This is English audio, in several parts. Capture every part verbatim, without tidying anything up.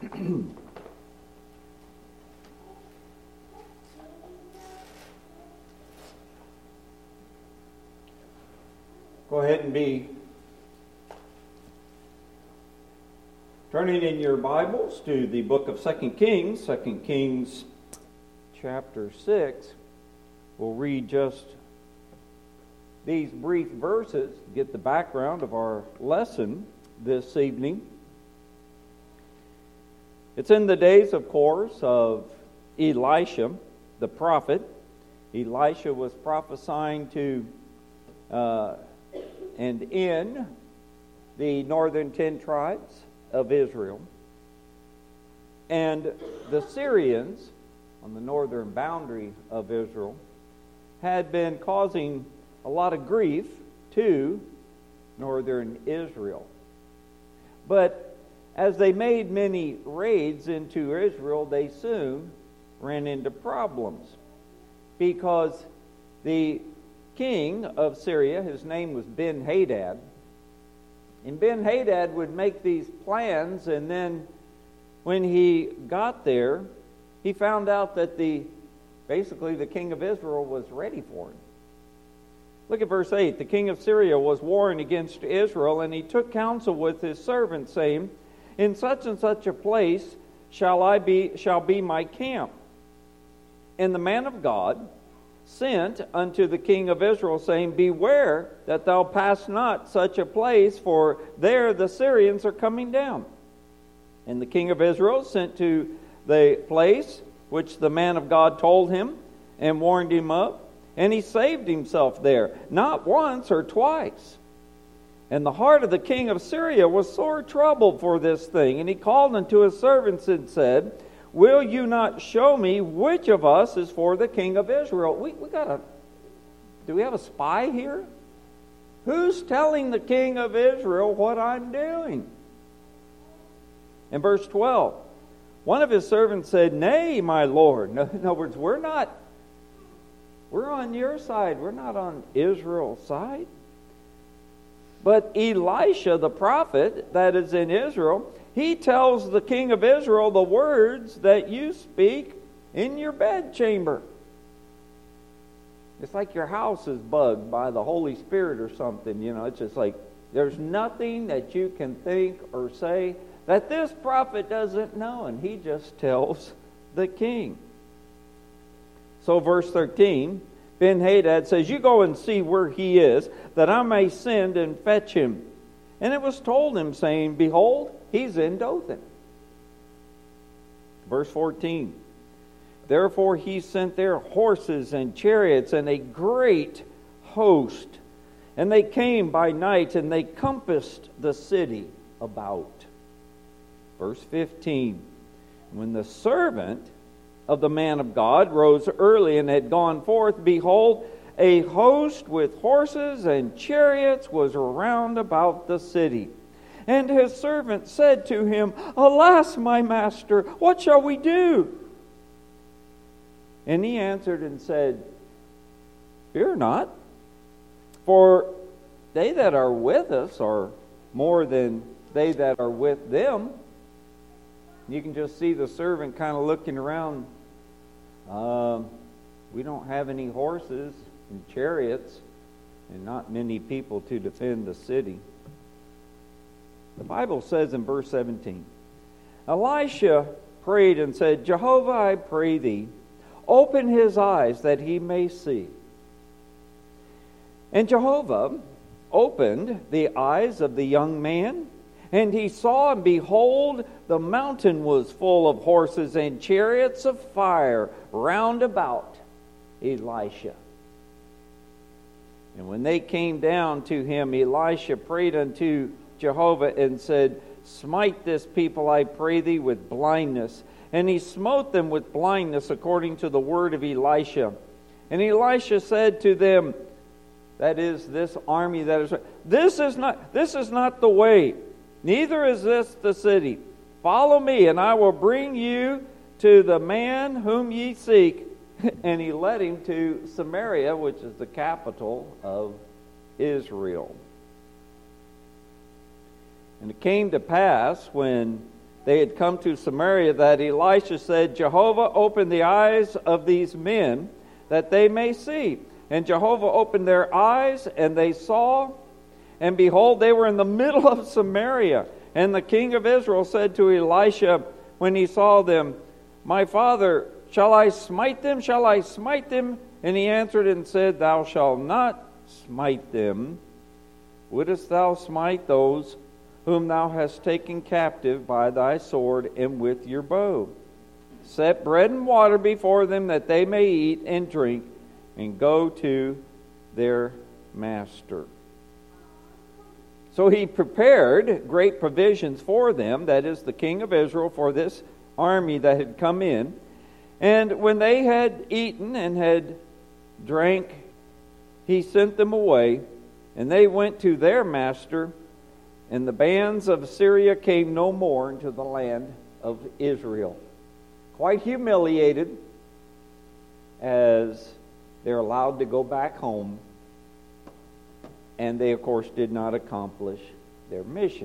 Go ahead and be turning in your Bibles to the book of Second Kings, Second Kings chapter six. We'll read just these brief verses to get the background of our lesson this evening. It's in the days, of course, of Elisha, the prophet. Elisha was prophesying to uh, and in the northern ten tribes of Israel. And the Syrians, on the northern boundary of Israel, had been causing a lot of grief to northern Israel. But as they made many raids into Israel, they soon ran into problems, because the king of Syria, his name was Ben-Hadad, and Ben-Hadad would make these plans, and then when he got there, he found out that the basically the king of Israel was ready for him. Look at verse eight. The king of Syria was warring against Israel, and he took counsel with his servants, saying, in such and such a place shall I be shall be my camp. And the man of God sent unto the king of Israel, saying, beware that thou pass not such a place, for there the Syrians are coming down. And the king of Israel sent to the place which the man of God told him, and warned him of, and he saved himself there, not once or twice. And the heart of the king of Syria was sore troubled for this thing, and he called unto his servants and said, will you not show me which of us is for the king of Israel? We we got a. Do we have a spy here? Who's telling the king of Israel what I'm doing? In verse twelve, one of his servants said, nay, my lord. In other words, we're not. We're on your side. We're not on Israel's side. But Elisha, the prophet that is in Israel, he tells the king of Israel the words that you speak in your bedchamber. It's like your house is bugged by the Holy Spirit or something. You know, it's just like there's nothing that you can think or say that this prophet doesn't know, and he just tells the king. So verse thirteen, Ben-Hadad says, you go and see where he is, that I may send and fetch him. And it was told him, saying, behold, he's in Dothan. Verse fourteen. Therefore he sent there horses and chariots and a great host. And they came by night, and they compassed the city about. Verse fifteen. When the servant of the man of God rose early and had gone forth, behold, a host with horses and chariots was round about the city. And his servant said to him, alas, my master, what shall we do? And he answered and said, fear not, for they that are with us are more than they that are with them. You can just see the servant kind of looking around. Um, we don't have any horses and chariots, and not many people to defend the city. The Bible says in verse seventeen, Elisha prayed and said, Jehovah, I pray thee, open his eyes that he may see. And Jehovah opened the eyes of the young man, and he saw, and behold, the mountain was full of horses and chariots of fire round about Elisha. And when they came down to him, Elisha prayed unto Jehovah and said, smite this people, I pray thee, with blindness. And he smote them with blindness according to the word of Elisha. And Elisha said to them, that is, this army that is, this is not, this is not the way, neither is this the city. Follow me, and I will bring you to the man whom ye seek. And he led him to Samaria, which is the capital of Israel. And it came to pass when they had come to Samaria, that Elisha said, Jehovah, open the eyes of these men, that they may see. And Jehovah opened their eyes, and they saw, and behold, they were in the middle of Samaria. And the king of Israel said to Elisha, when he saw them, My father, shall I smite them? Shall I smite them? And he answered and said, Thou shalt not smite them. Wouldest thou smite those whom thou hast taken captive by thy sword and with your bow? Set bread and water before them, that they may eat and drink, and go to their master. So he prepared great provisions for them, that is the king of Israel, for this army that had come in. And when they had eaten and had drank, he sent them away, and they went to their master, and the bands of Syria came no more into the land of Israel. Quite humiliated as they're allowed to go back home, and they, of course, did not accomplish their mission.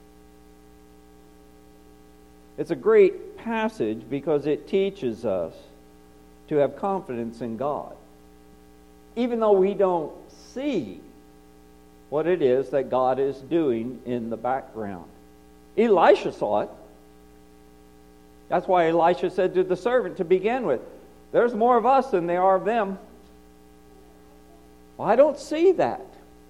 It's a great passage because it teaches us to have confidence in God, even though we don't see what it is that God is doing in the background. Elisha saw it. That's why Elisha said to the servant to begin with, there's more of us than there are of them. Well, I don't see that.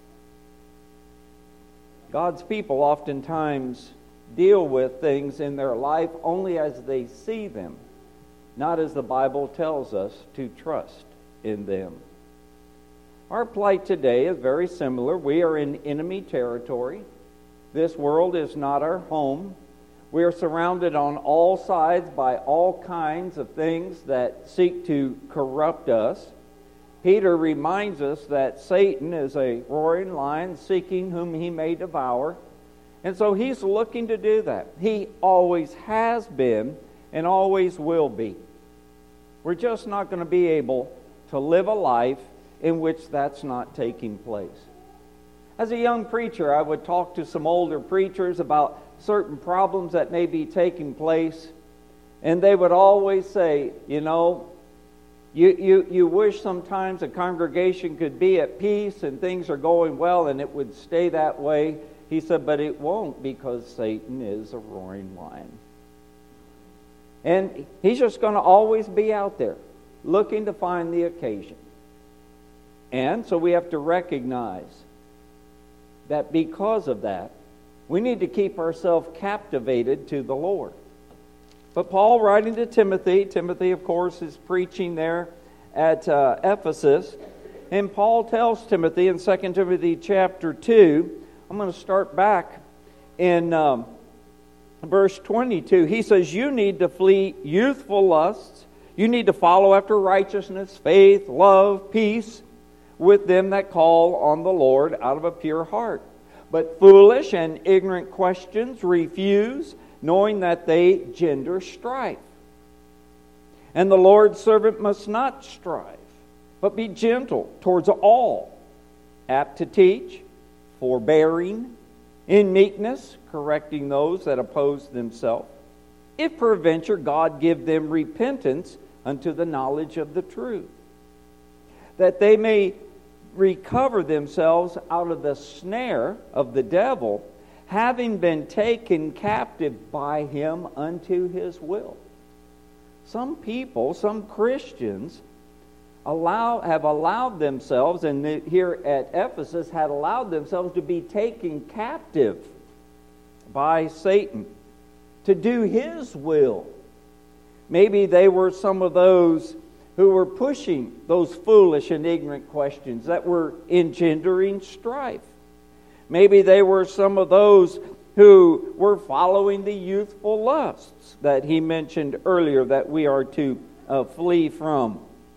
God's people oftentimes deal with things in their life only as they see them, not as the Bible tells us to trust in them. Our plight today is very similar. We are in enemy territory. This world is not our home. We are surrounded on all sides by all kinds of things that seek to corrupt us. Peter reminds us that Satan is a roaring lion seeking whom he may devour. And so he's looking to do that. He always has been and always will be. We're just not going to be able to live a life in which that's not taking place. As a young preacher, I would talk to some older preachers about certain problems that may be taking place, and they would always say, you know, you, you, you wish sometimes a congregation could be at peace and things are going well and it would stay that way. He said, but it won't, because Satan is a roaring lion. And he's just going to always be out there looking to find the occasion. And so we have to recognize that because of that, we need to keep ourselves captivated to the Lord. But Paul, writing to Timothy, Timothy, of course, is preaching there at uh, Ephesus. And Paul tells Timothy in Second Timothy chapter two, I'm going to start back in um, verse twenty-two. He says, you need to flee youthful lusts. You need to follow after righteousness, faith, love, peace, with them that call on the Lord out of a pure heart. But foolish and ignorant questions refuse, knowing that they gender strife. And the Lord's servant must not strive, but be gentle towards all, apt to teach, forbearing, in meekness, correcting those that oppose themselves, if peradventure God give them repentance unto the knowledge of the truth, that they may recover themselves out of the snare of the devil, having been taken captive by him unto his will. Some people, some Christians, allow have allowed themselves, and here at Ephesus had allowed themselves to be taken captive by Satan to do his will. Maybe they were some of those who were pushing those foolish and ignorant questions that were engendering strife. Maybe they were some of those who were following the youthful lusts that he mentioned earlier that we are to uh, flee from.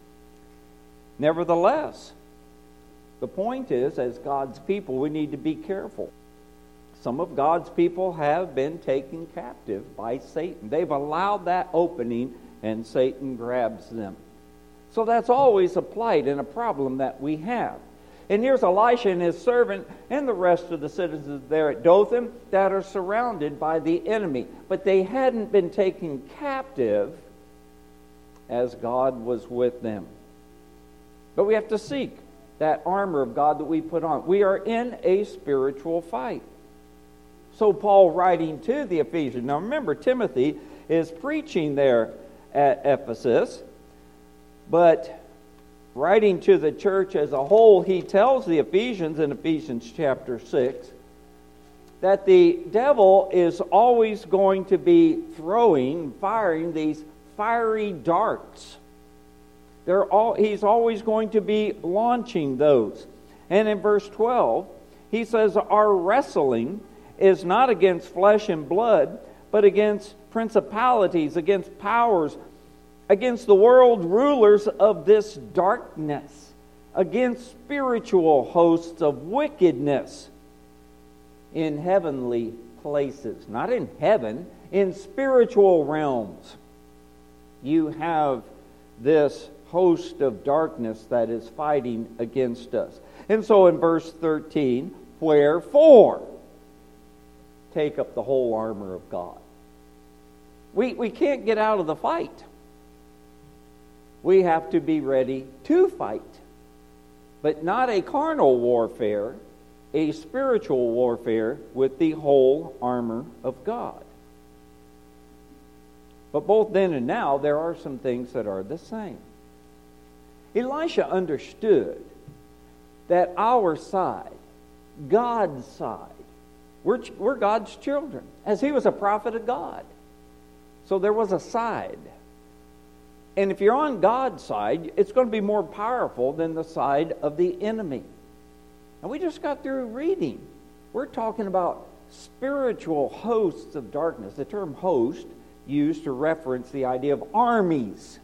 Nevertheless, the point is, as God's people, we need to be careful. Some of God's people have been taken captive by Satan. They've allowed that opening, and Satan grabs them. So that's always a plight and a problem that we have. And here's Elisha and his servant and the rest of the citizens there at Dothan that are surrounded by the enemy. But they hadn't been taken captive as God was with them. But we have to seek that armor of God that we put on. We are in a spiritual fight. So Paul, writing to the Ephesians, now remember, Timothy is preaching there at Ephesus, but writing to the church as a whole, he tells the Ephesians in Ephesians chapter six that the devil is always going to be throwing, firing these fiery darts. They're all, he's always going to be launching those. And in verse twelve, he says, our wrestling is not against flesh and blood, but against principalities, against powers, against the world rulers of this darkness, against spiritual hosts of wickedness in heavenly places. Not in heaven, in spiritual realms. You have this host of darkness that is fighting against us. And so in verse thirteen, wherefore, take up the whole armor of God. We, we can't get out of the fight. We have to be ready to fight. But not a carnal warfare, a spiritual warfare with the whole armor of God. But both then and now, there are some things that are the same. Elisha understood that our side, God's side, we're, we're God's children, as he was a prophet of God. So there was a side. And if you're on God's side, it's going to be more powerful than the side of the enemy. And we just got through reading. We're talking about spiritual hosts of darkness. The term host used to reference the idea of armies.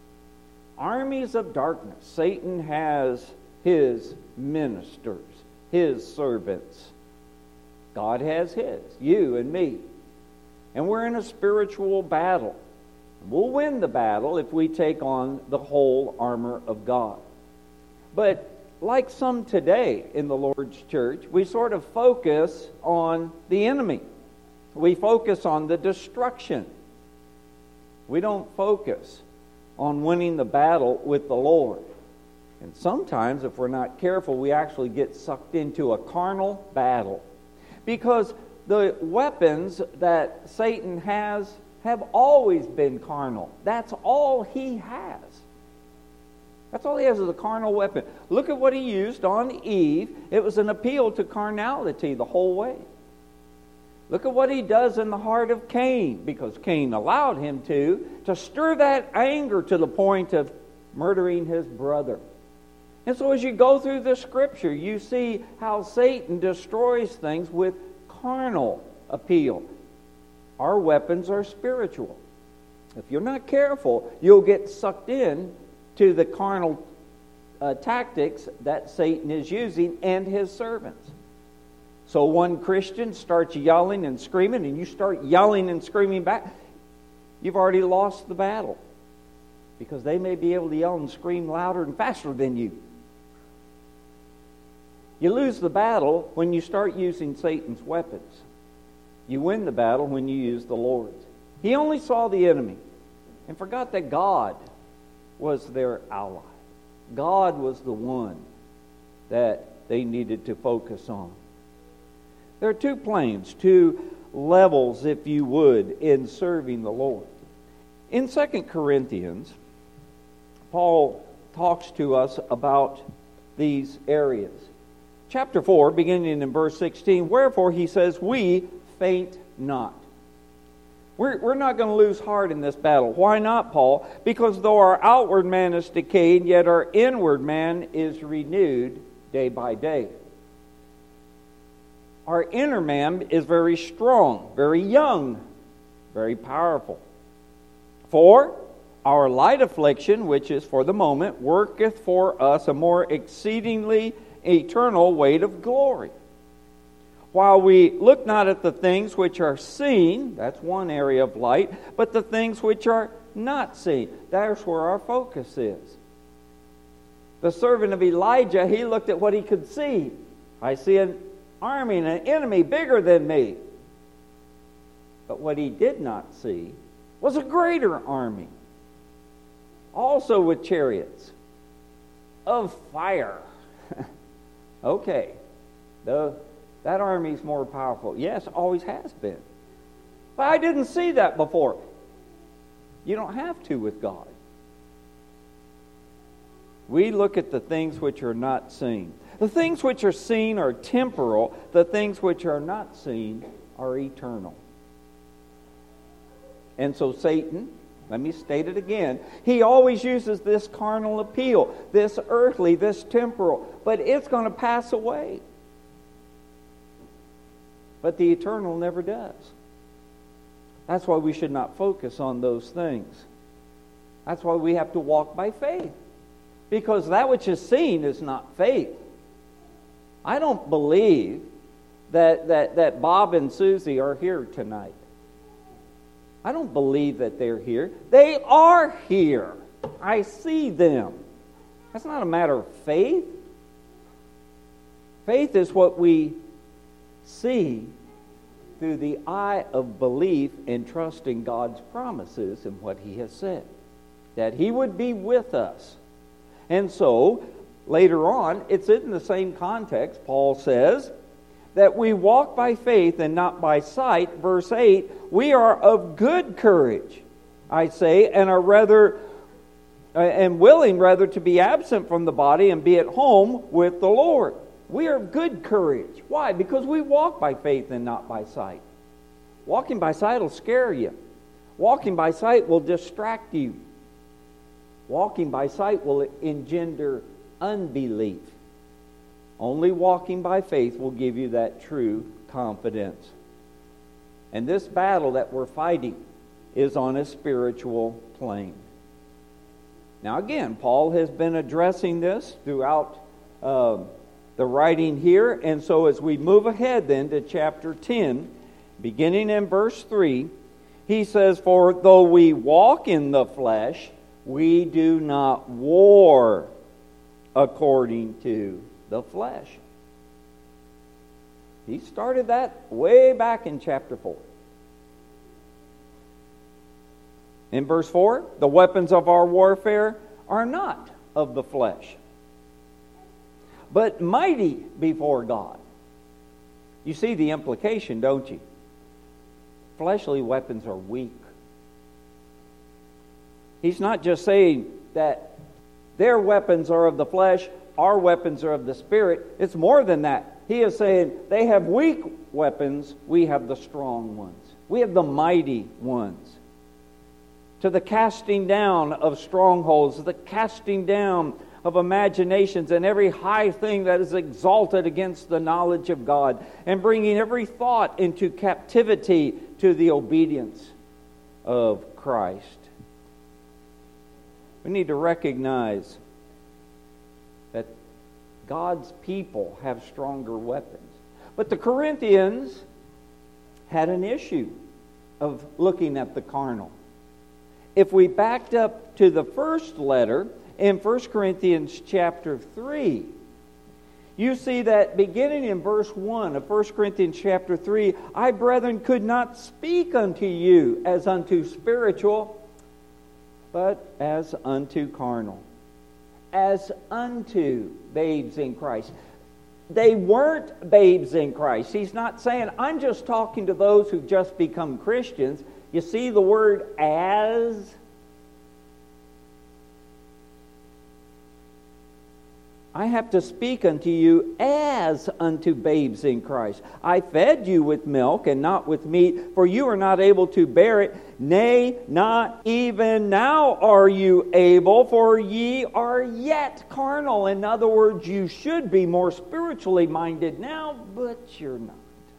Armies of darkness. Satan has his ministers, his servants. God has his, you and me. And we're in a spiritual battle. We'll win the battle if we take on the whole armor of God. But like some today in the Lord's church, we sort of focus on the enemy. We focus on the destruction. We don't focus on winning the battle with the Lord. And sometimes, if we're not careful, we actually get sucked into a carnal battle. Because the weapons that Satan has have always been carnal. That's all he has. That's all he has is a carnal weapon. Look at what he used on Eve. It was an appeal to carnality the whole way. Look at what he does in the heart of Cain, because Cain allowed him to, to stir that anger to the point of murdering his brother. And so as you go through the scripture, you see how Satan destroys things with carnal appeal. Our weapons are spiritual. If you're not careful, you'll get sucked in to the carnal uh, tactics that Satan is using and his servants. So one Christian starts yelling and screaming, and you start yelling and screaming back. You've already lost the battle, because they may be able to yell and scream louder and faster than you. You lose the battle when you start using Satan's weapons. You win the battle when you use the Lord's. He only saw the enemy and forgot that God was their ally. God was the one that they needed to focus on. There are two planes, two levels, if you would, in serving the Lord. In Second Corinthians, Paul talks to us about these areas. Chapter four, beginning in verse sixteen, wherefore he says, we faint not. We're, we're not going to lose heart in this battle. Why not, Paul? Because though our outward man is decayed, yet our inward man is renewed day by day. Our inner man is very strong, very young, very powerful. For our light affliction, which is for the moment, worketh for us a more exceedingly eternal weight of glory. While we look not at the things which are seen, that's one area of light, but the things which are not seen. That's where our focus is. The servant of Elijah, he looked at what he could see. I see an army and an enemy bigger than me. But what he did not see was a greater army, also with chariots of fire. Okay, the, that army's more powerful. Yes, always has been. But I didn't see that before. You don't have to with God. We look at the things which are not seen. The things which are seen are temporal. The things which are not seen are eternal. And so Satan, let me state it again, he always uses this carnal appeal, this earthly, this temporal, but it's going to pass away. But the eternal never does. That's why we should not focus on those things. That's why we have to walk by faith. Because that which is seen is not faith. I don't believe that, that, that Bob and Susie are here tonight. I don't believe that they're here. They are here. I see them. That's not a matter of faith. Faith is what we see through the eye of belief and trust in God's promises and what He has said. That He would be with us. And so, later on, it's in the same context, Paul says, that we walk by faith and not by sight. Verse eight, we are of good courage, I say, and are rather uh, and willing rather to be absent from the body and be at home with the Lord. We are of good courage. Why? Because we walk by faith and not by sight. Walking by sight will scare you. Walking by sight will distract you. Walking by sight will engender unbelief. Only walking by faith will give you that true confidence. And this battle that we're fighting is on a spiritual plane. Now again, Paul has been addressing this throughout uh, the writing here. And so as we move ahead then to chapter ten, beginning in verse three, he says, for though we walk in the flesh, we do not war according to the flesh. He started that way back in chapter four. In verse four, the weapons of our warfare are not of the flesh, but mighty before God. You see the implication, don't you? Fleshly weapons are weak. He's not just saying that their weapons are of the flesh, our weapons are of the Spirit. It's more than that. He is saying they have weak weapons, we have the strong ones. We have the mighty ones. To the casting down of strongholds, the casting down of imaginations and every high thing that is exalted against the knowledge of God, and bringing every thought into captivity to the obedience of Christ. We need to recognize that God's people have stronger weapons. But the Corinthians had an issue of looking at the carnal. If we backed up to the first letter in First Corinthians chapter three, you see that beginning in verse one of First Corinthians chapter three, I, brethren, could not speak unto you as unto spiritual, but as unto carnal, as unto babes in Christ. They weren't babes in Christ. He's not saying, I'm just talking to those who've just become Christians. You see the word as? I have to speak unto you as unto babes in Christ. I fed you with milk and not with meat, for you are not able to bear it. Nay, not even now are you able, for ye are yet carnal. In other words, you should be more spiritually minded now, but you're not.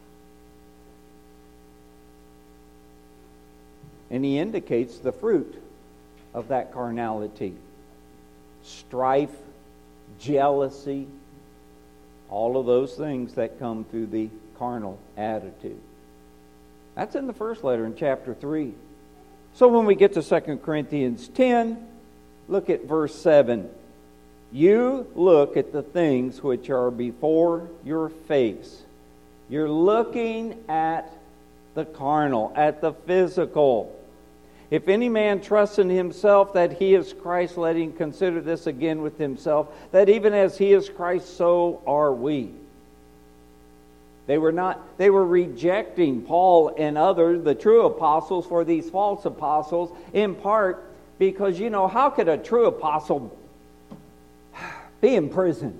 And he indicates the fruit of that carnality. Strife, jealousy, all of those things that come through the carnal attitude. That's in the first letter in chapter three. So when we get to Second Corinthians ten, look at verse seven. You look at the things which are before your face. You're looking at the carnal, at the physical. If any man trusts in himself that he is Christ, let him consider this again with himself, that even as he is Christ, so are we. They were not, they were rejecting Paul and others, the true apostles, for these false apostles, in part because, you know, how could a true apostle be in prison?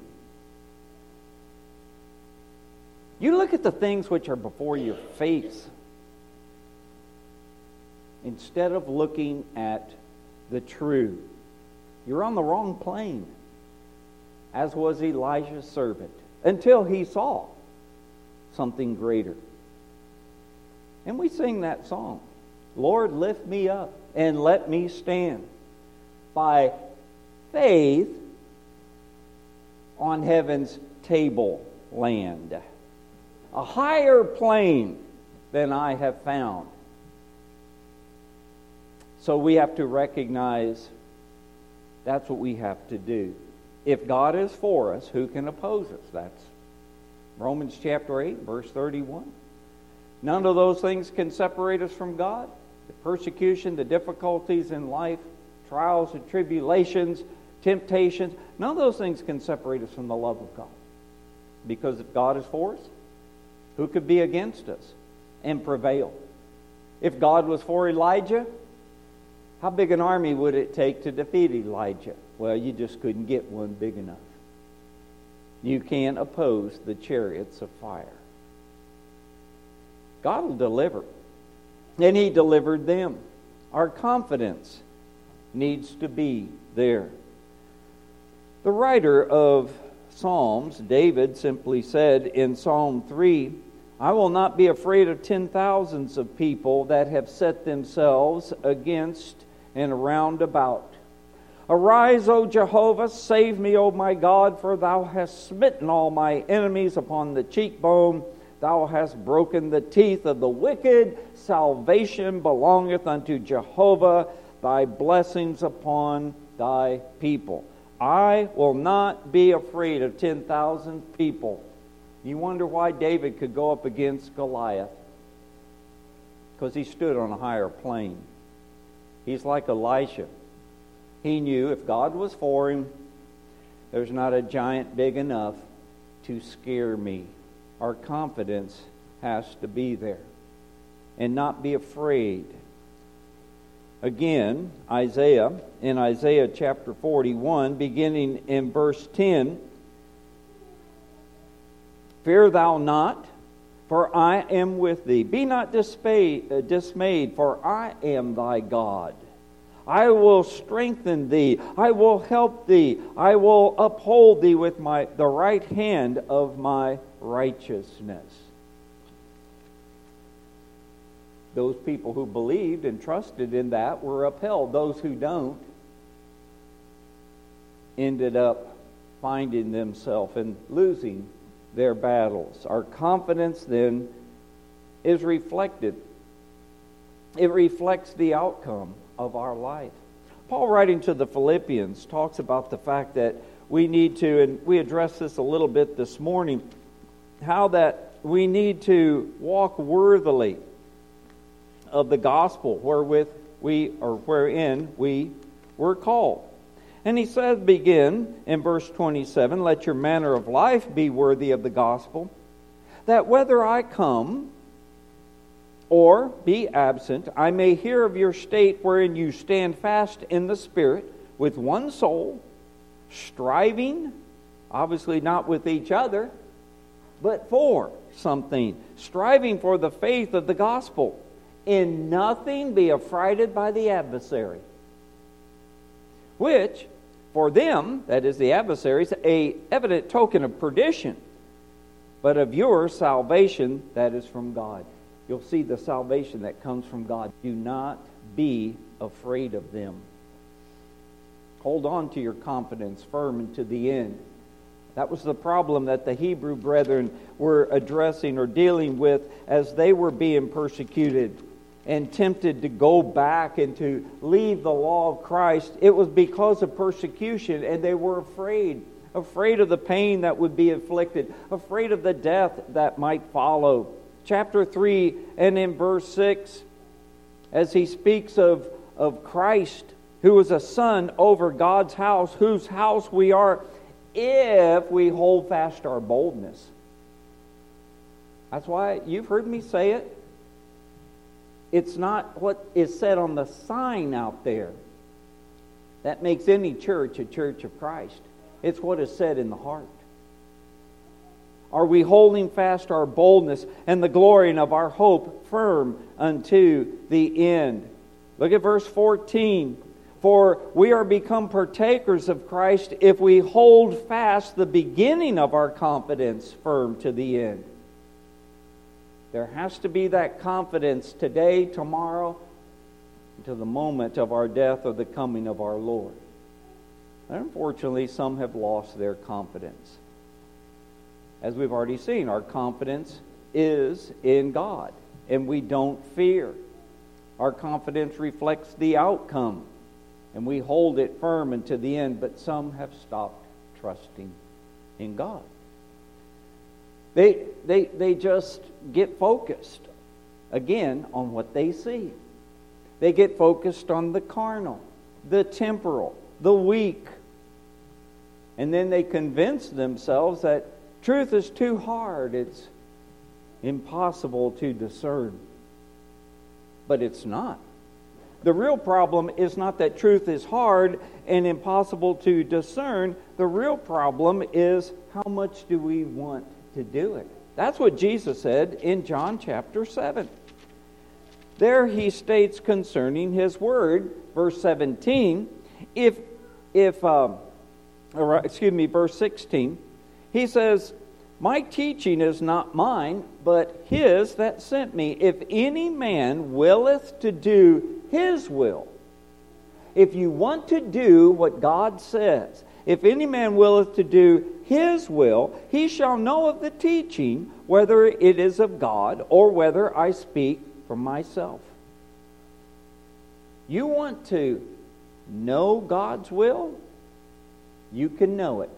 You look at the things which are before your face instead of looking at the true. You're on the wrong plane, as was Elijah's servant, until he saw something greater. And we sing that song, Lord, lift me up and let me stand by faith on heaven's tableland, a higher plane than I have found. So we have to recognize that's what we have to do. If God is for us, who can oppose us? That's Romans chapter eight, verse thirty-one. None of those things can separate us from God. The persecution, the difficulties in life, trials and tribulations, temptations, none of those things can separate us from the love of God. Because if God is for us, who could be against us and prevail? If God was for Elijah, how big an army would it take to defeat Elijah? Well, you just couldn't get one big enough. You can't oppose the chariots of fire. God will deliver. And He delivered them. Our confidence needs to be there. The writer of Psalms, David, simply said in Psalm three, I will not be afraid of ten thousands of people that have set themselves against and around about. Arise, O Jehovah, save me, O my God, for thou hast smitten all my enemies upon the cheekbone. Thou hast broken the teeth of the wicked. Salvation belongeth unto Jehovah. Thy blessings upon thy people. I will not be afraid of ten thousand people. You wonder why David could go up against Goliath? Because he stood on a higher plane. He's like Elisha. He knew if God was for him, there's not a giant big enough to scare me. Our confidence has to be there and not be afraid. Again, Isaiah, in Isaiah chapter forty-one, beginning in verse ten, fear thou not, for I am with thee. Be not dismayed, for I am thy God. I will strengthen thee. I will help thee. I will uphold thee with my the right hand of my righteousness. Those people who believed and trusted in that were upheld. Those who don't ended up finding themselves and losing their battles. Our confidence then is reflected. It reflects the outcome of our life. Paul, writing to the Philippians, talks about the fact that we need to, and we addressed this a little bit this morning, how that we need to walk worthily of the gospel wherewith we, or wherein we were called. And he says, begin in verse twenty-seven, let your manner of life be worthy of the gospel, that whether I come or be absent, I may hear of your state wherein you stand fast in the Spirit, with one soul, striving, obviously not with each other, but for something, striving for the faith of the gospel. In nothing be affrighted by the adversary, which for them, that is the adversaries, a evident token of perdition, but of your salvation that is from God. You'll see the salvation that comes from God. Do not be afraid of them. Hold on to your confidence firm unto the end. That was the problem that the Hebrew brethren were addressing or dealing with as they were being persecuted. and tempted to go back and to leave the law of Christ, it was because of persecution, and they were afraid. Afraid of the pain that would be inflicted. Afraid of the death that might follow. Chapter three and in verse six, as he speaks of, of Christ, who is a son over God's house, whose house we are if we hold fast our boldness. That's why you've heard me say it. It's not what is said on the sign out there that makes any church a church of Christ. It's what is said in the heart. Are we holding fast our boldness and the glorying of our hope firm unto the end? Look at verse fourteen. For we are become partakers of Christ if we hold fast the beginning of our confidence firm to the end. There has to be that confidence today, tomorrow, to the moment of our death or the coming of our Lord. And unfortunately, some have lost their confidence. As we've already seen, our confidence is in God, and we don't fear. Our confidence reflects the outcome, and we hold it firm unto the end, but some have stopped trusting in God. They, they, they just get focused, again, on what they see. They get focused on the carnal, the temporal, the weak. And then they convince themselves that truth is too hard. It's impossible to discern. But it's not. The real problem is not that truth is hard and impossible to discern. The real problem is how much do we want to do it. That's what Jesus said in John chapter seven. There he states concerning his word, verse seventeen, if, if um, or, excuse me, verse sixteen, he says, my teaching is not mine, but his that sent me. If any man willeth to do his will, if you want to do what God says, if any man willeth to do his will, he shall know of the teaching, whether it is of God or whether I speak from myself. You want to know God's will? You can know it.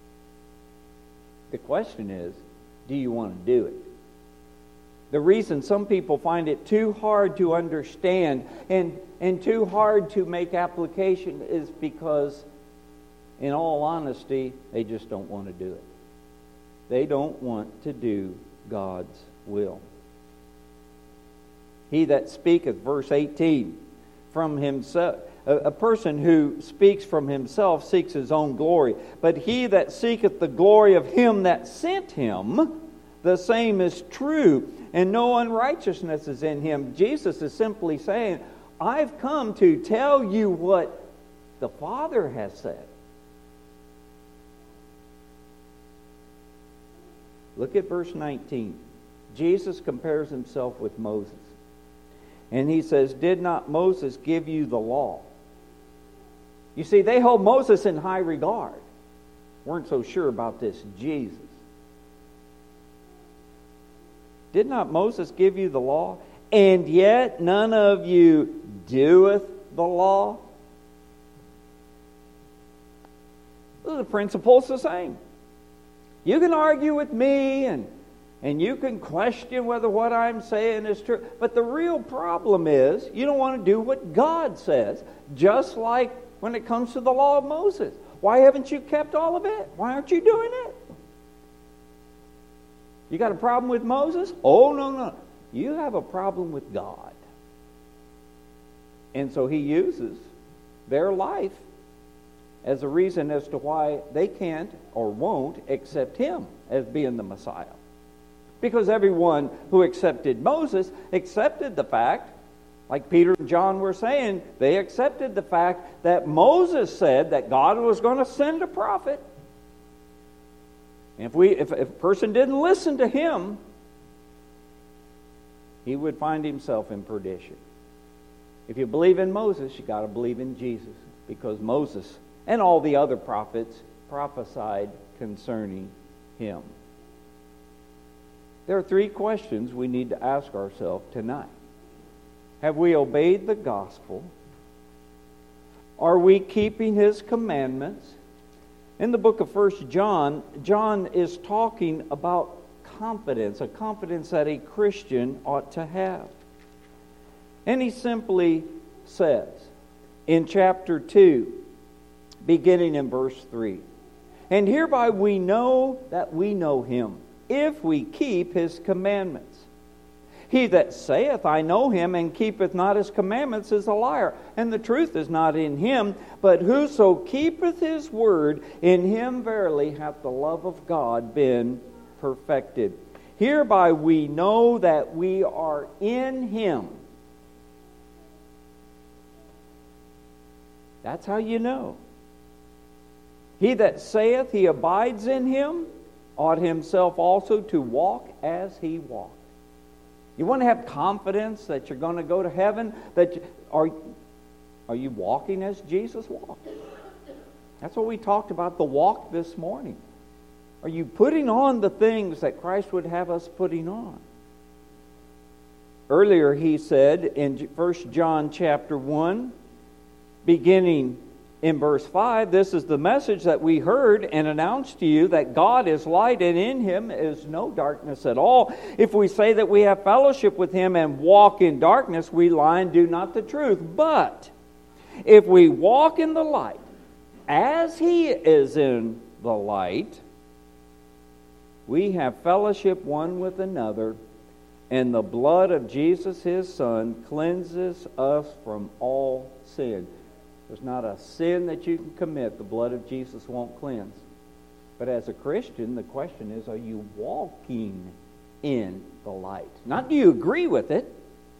The question is, do you want to do it? The reason some people find it too hard to understand and, and too hard to make application is because, in all honesty, they just don't want to do it. They don't want to do God's will. He that speaketh, verse eighteen, from himself, a, a person who speaks from himself seeks his own glory. But he that seeketh the glory of him that sent him, the same is true, and no unrighteousness is in him. Jesus is simply saying, I've come to tell you what the Father has said. Look at verse nineteen. Jesus compares himself with Moses. And he says, did not Moses give you the law? You see, they hold Moses in high regard. Weren't so sure about this Jesus. Did not Moses give you the law? And yet none of you doeth the law? The principle's the same. You can argue with me and, and you can question whether what I'm saying is true. But the real problem is you don't want to do what God says, just like when it comes to the law of Moses. Why haven't you kept all of it? Why aren't you doing it? You got a problem with Moses? Oh, no, no. You have a problem with God. And so he uses their life as a reason as to why they can't or won't accept him as being the Messiah. Because everyone who accepted Moses accepted the fact, like Peter and John were saying, they accepted the fact that Moses said that God was going to send a prophet. And if we, if, if a person didn't listen to him, he would find himself in perdition. If you believe in Moses, you got to believe in Jesus, because Moses and all the other prophets prophesied concerning him. There are three questions we need to ask ourselves tonight. Have we obeyed the gospel? Are we keeping His commandments? In the book of First John, John is talking about confidence, a confidence that a Christian ought to have. And he simply says in chapter two, beginning in verse three, "And hereby we know that we know Him, if we keep His commandments. He that saith, I know Him, and keepeth not His commandments, is a liar, and the truth is not in him. But whoso keepeth His word, in him verily hath the love of God been perfected. Hereby we know that we are in Him." That's how you know. "He that saith he abides in Him, ought himself also to walk as He walked." You want to have confidence that you're going to go to heaven? That you, are, are you walking as Jesus walked? That's what we talked about, the walk this morning. Are you putting on the things that Christ would have us putting on? Earlier he said in First John chapter one, beginning in verse five, "This is the message that we heard and announced to you, that God is light, and in Him is no darkness at all. If we say that we have fellowship with Him and walk in darkness, we lie and do not the truth. But if we walk in the light, as He is in the light, we have fellowship one with another, and the blood of Jesus His Son cleanses us from all sin." There's not a sin that you can commit the blood of Jesus won't cleanse. But as a Christian, the question is, are you walking in the light? Not do you agree with it?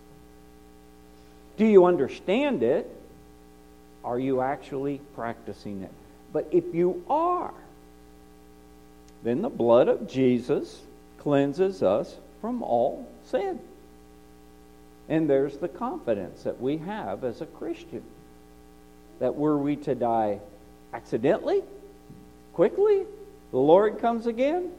Do you understand it? Are you actually practicing it? But if you are, then the blood of Jesus cleanses us from all sin. And there's the confidence that we have as a Christian. That were we to die accidentally, quickly, the Lord comes again,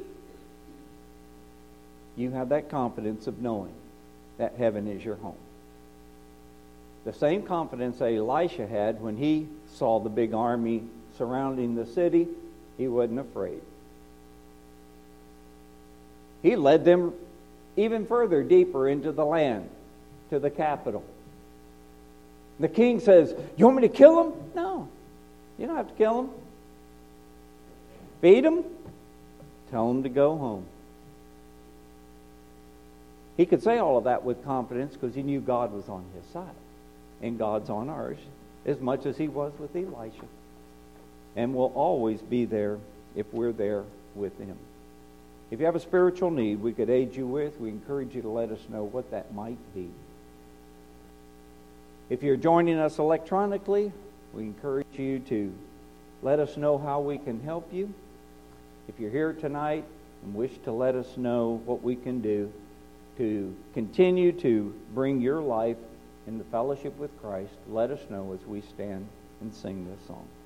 you have that confidence of knowing that heaven is your home. The same confidence that Elisha had when he saw the big army surrounding the city, he wasn't afraid. He led them even further, deeper into the land, to the capital. The king says, "You want me to kill him?" "No, you don't have to kill him. Feed him, tell him to go home." He could say all of that with confidence because he knew God was on his side. And God's on ours as much as He was with Elisha. And will always be there if we're there with Him. If you have a spiritual need we could aid you with, we encourage you to let us know what that might be. If you're joining us electronically, we encourage you to let us know how we can help you. If you're here tonight and wish to let us know what we can do to continue to bring your life in the fellowship with Christ, let us know as we stand and sing this song.